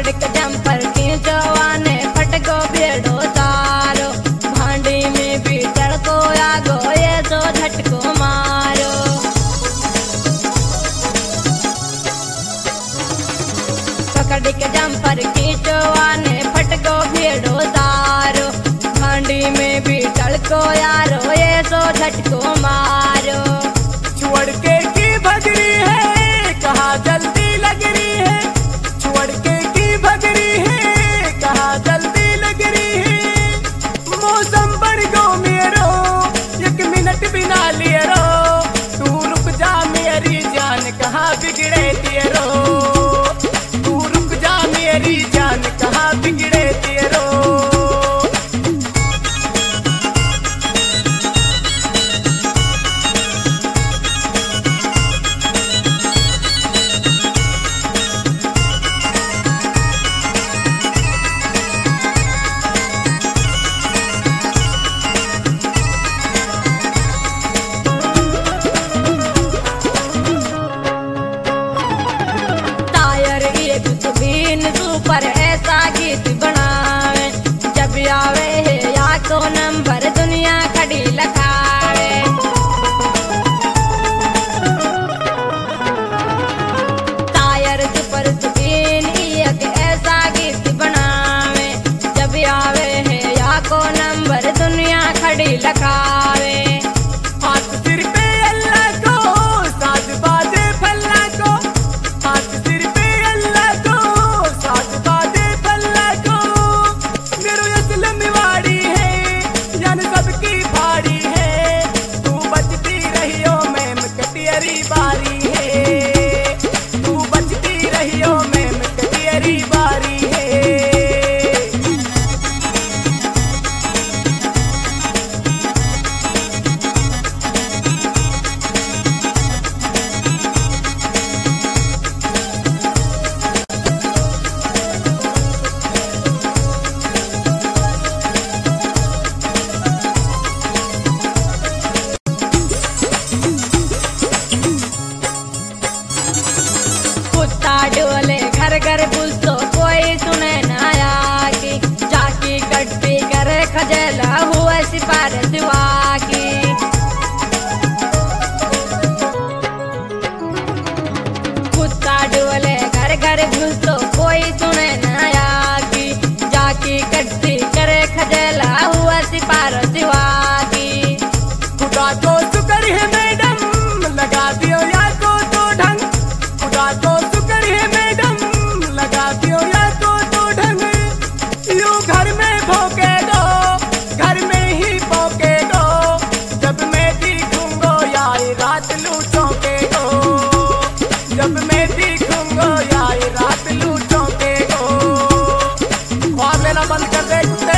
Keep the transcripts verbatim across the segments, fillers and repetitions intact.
के जंपर की जवाने फट गो भेड़ो तारो भांडी में भी तड़को आगो ये तो झटको मारो। पकड़ के जंपर की जवाने फट गो भेड़ो तारो भांडी में भी तड़को यारो ये तो झटको मारो। छुअड़ के की भगरी है कहाँ जल्दी लग रही है, छुअड़ के की भगरी है कहाँ जल्दी लग रही है। मौसम बढ़ गो मेरो एक मिनट बिना लिए रो, तू रुक जा मेरी जान कहाँ बिगड़े दिए रो, तू रुक जा मेरी जान कहाँ बिगड़े दिए रो। पर ऐसा गीत बनावे जब आवे है या तो नंबर दुनिया खड़ी लखावे। टायर सुपर सुकीन एक ऐसा गीत बनावे जब आवे है या को नंबर दुनिया खड़ी लखावे। हाथ सिर पे अल्लाह को साज बाजे फल्ला को, हाथ सिर पे अल्लाह को साज बाजे फल्ला को। मेरो असलम वाड़ी है जान सबकी भाड़ी है, तू बचती रहियो मैम कटियरी बारी है, तू बचती रहियो मैम कटियरी बारी है। कुत्ता डोले घर घर बुझतो कोई सुने ना आकी, जाकी गड्डी करे खजेला हुआ सिफारिश वाकी। कुत्ता डोले घर घर बुझतो कोई सुने ना आकी, जाकी गड्डी करे खजेला हुआ सिफारिश वाकी। खुदा को शुक्र है मैडम लगा दियो या को तो ढंग, खुदा को शुक्र है मैडम लगा दियो या को तो ढंग। यूं घर में भोके दो घर में ही भोके दो, जब मैं दिखूंगो यार रात लू चौके दो, जब मैं दिखूंगो यार रात लू चौके दो। ख्वाब लेना बंद कर दे कुत्ते।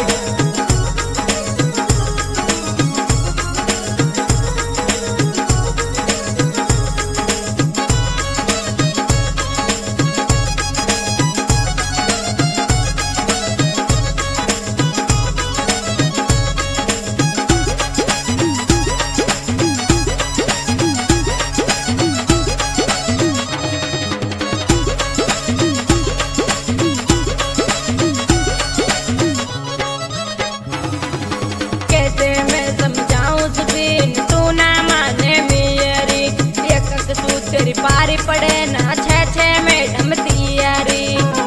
कैसे मैं समझाऊं सुबीन तू ना माने मेरी, एक तू तेरी पारी पड़े ना छे छे मैडम तियारी।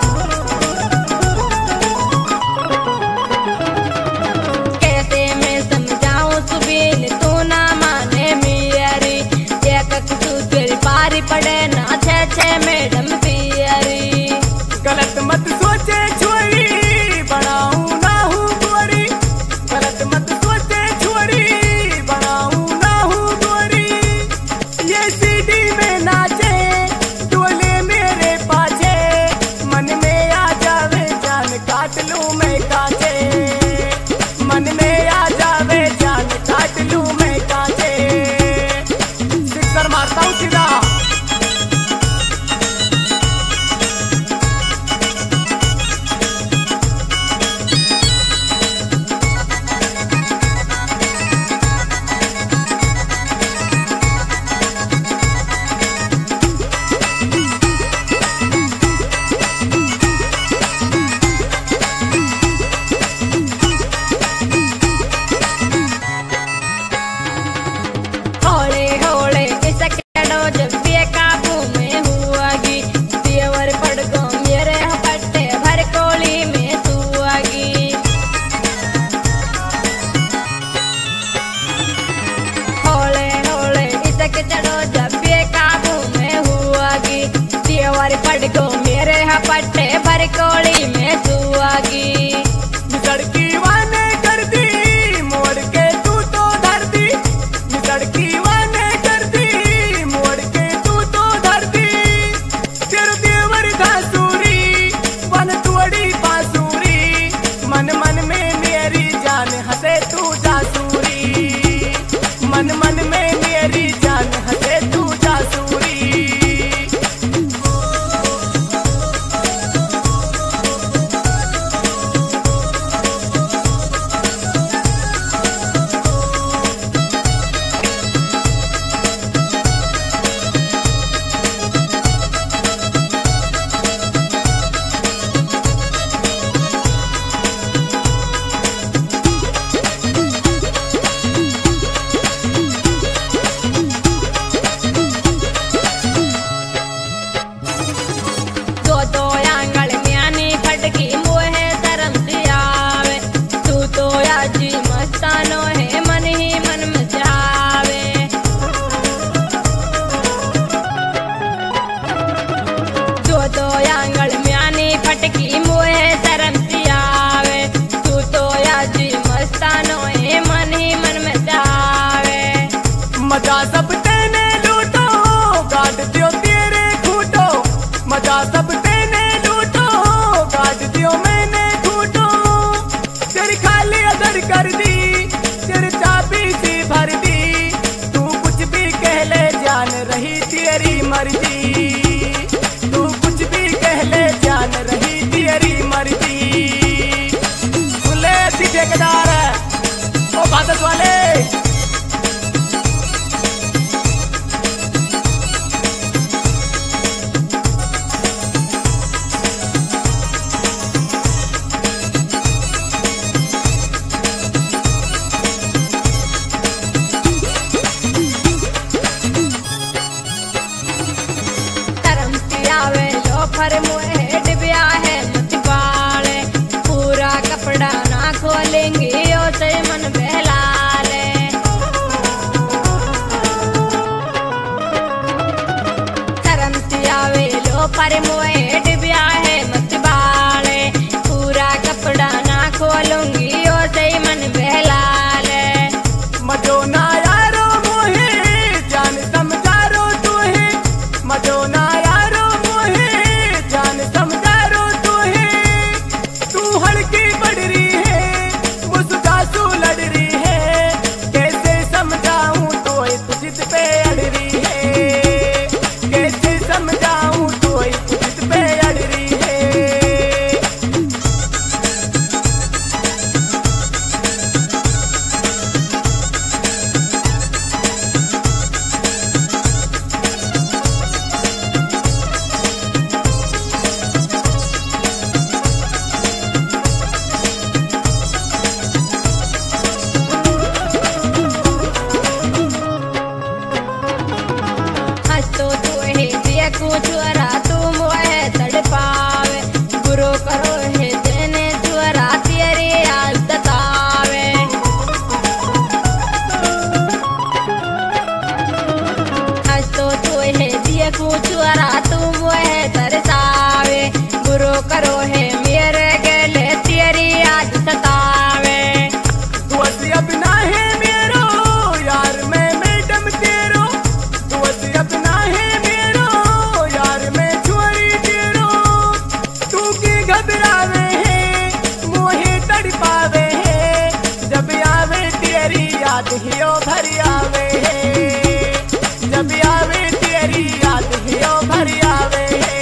कैसे मैं समझाऊं सुबीन तू ना माने मेरी, एक तू तेरी पारी पड़े ना छे छे मैडम तियारी। गलत मत सोचे छोरी बनाऊं ना हूँ गोरी, गलत मत सोचे छोरी बनाऊं ना हूँ गोरी। ये सीडी में नाचे डोले मेरे पाछे, मन में आ जावे जान काट लूं मैं काचे, मन में आ जावे जान काट लूं मैं काचे। सिक्सर मारता हूँ सीधा। मजा सब तेने लूटो, काट दियो मैंने घूटो, तेरी खाली अदर कर दी, तेरी चाबी सी भर दी, तू कुछ भी कह ले जान रही तेरी मर्जी, तू कुछ भी कह ले जान रही तेरी मर्जी। खुले ठेकेदार है ओ बादल वाले। फर मुहे डिबिया है मत बाले, पूरा कपड़ा ना खोलेंगे ओ से मन बहला ले। शर्म सी आवे लो फर मुहे डिबिया है मत बाले, पूरा कपड़ा ना खोलूंगी ओ से मन बहला ले। मजो ना यारो मोहे जान समझारो तू है, मजो ना यारो मोहे जान समझारो तू है, तू हड़की पड़ रही है मुस्कासू लड़ रही है, कैसे समझाऊं तो तू जिद पे अड़ रही है, कैसे समझाऊं तो तू जिद पे अड़ रही है। तो तू है दिया कुछ वरा तू मुहे तड़पावे, बुरो करो है देने जुरा तेरी याद बतावे। आज तो तू है दिया कुछ वरा तू मुहे तरसावे, बुरो करो है मेरे गले तेरी याद सतावे। तू असली अपना है मेरो यार मैं मैडम तेरो, तू असली अपना है मेरो यार मैं छोरी तेरो, तू की घबरावे है मोहे तड़पावे है, जब आवे तेरी याद हियो भरी आवे है, जब आवे तेरी याद हियो भरी आवे है।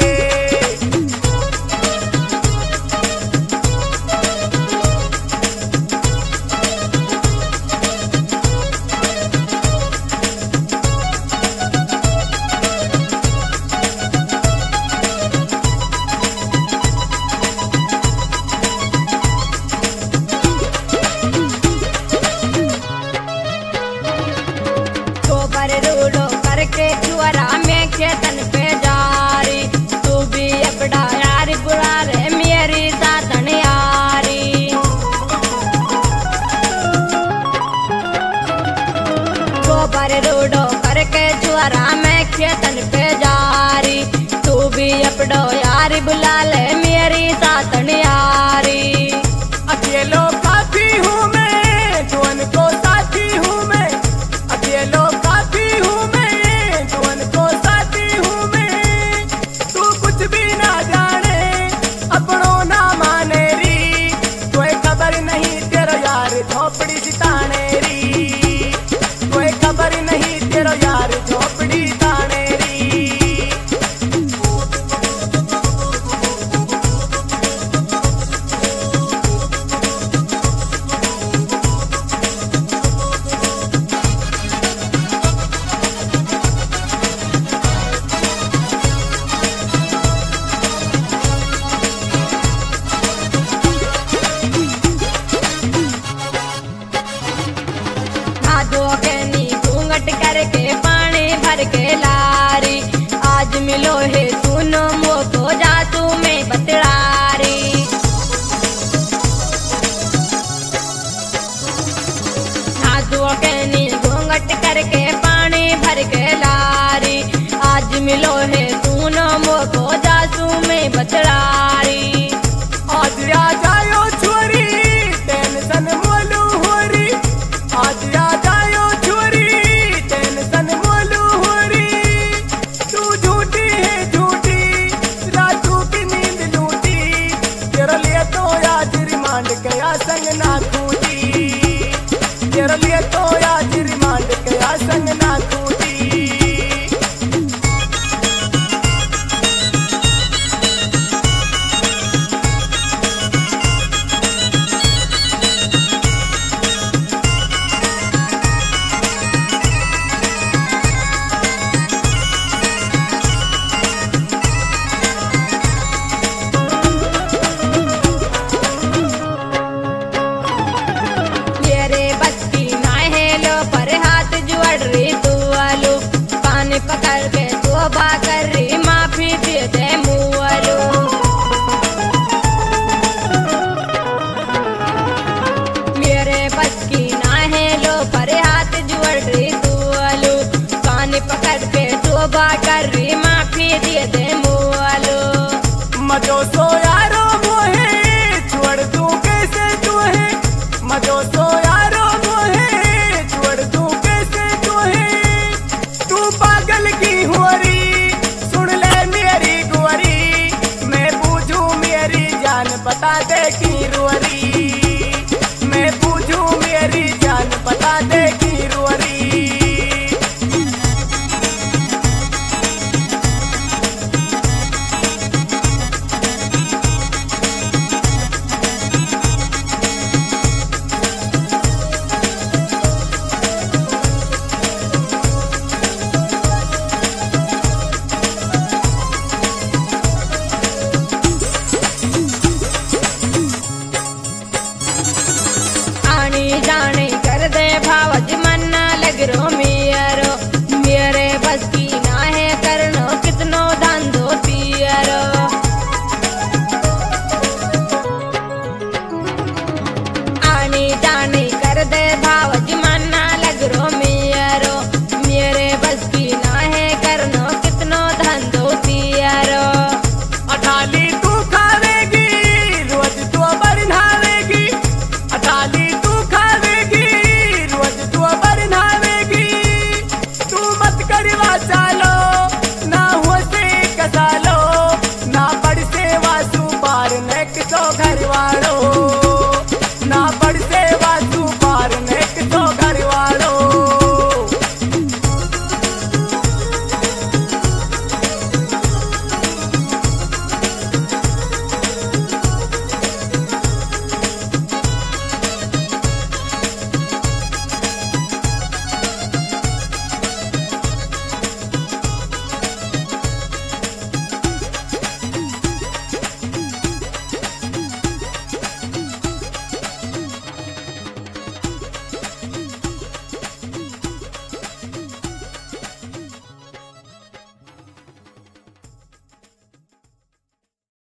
गोबर रूडो करके चुरा में खेतन पे जारी, तू भी अपना यारी बुला रे मेरी साथन यारी। गोबर रूडो करके चुरा में खेतन पे जारी, तू भी अपना यारी बुला ले मेरी साथन यारी। अकेलो काफी हूँ मैं जुअन को साथी हूँ मैं, अकेलो काफी हूँ मैं जुअन को साथी हूँ मैं, तू कुछ भी ना जाने अपनों ना माने री, कोई खबर नहीं तेरो यार झोपड़ी सिताने री, कोई खबर नहीं तेरो यार झोपड़ी ताने री। आजो के नी घूंघट करके पानी भर के लारी, आज मिलो है सुनो मोको जातू में बतलारी। आजो के नी घूंघट करके पानी भर के लारी, आज मिलो है सुनो मोको जातू में बतलारी। आज आ जायो छोरी टेंशन मोलू होरी, आज आ जायो छोरी टेंशन मोलू होरी, तू झूठी है झूठी बता दे की रुअरी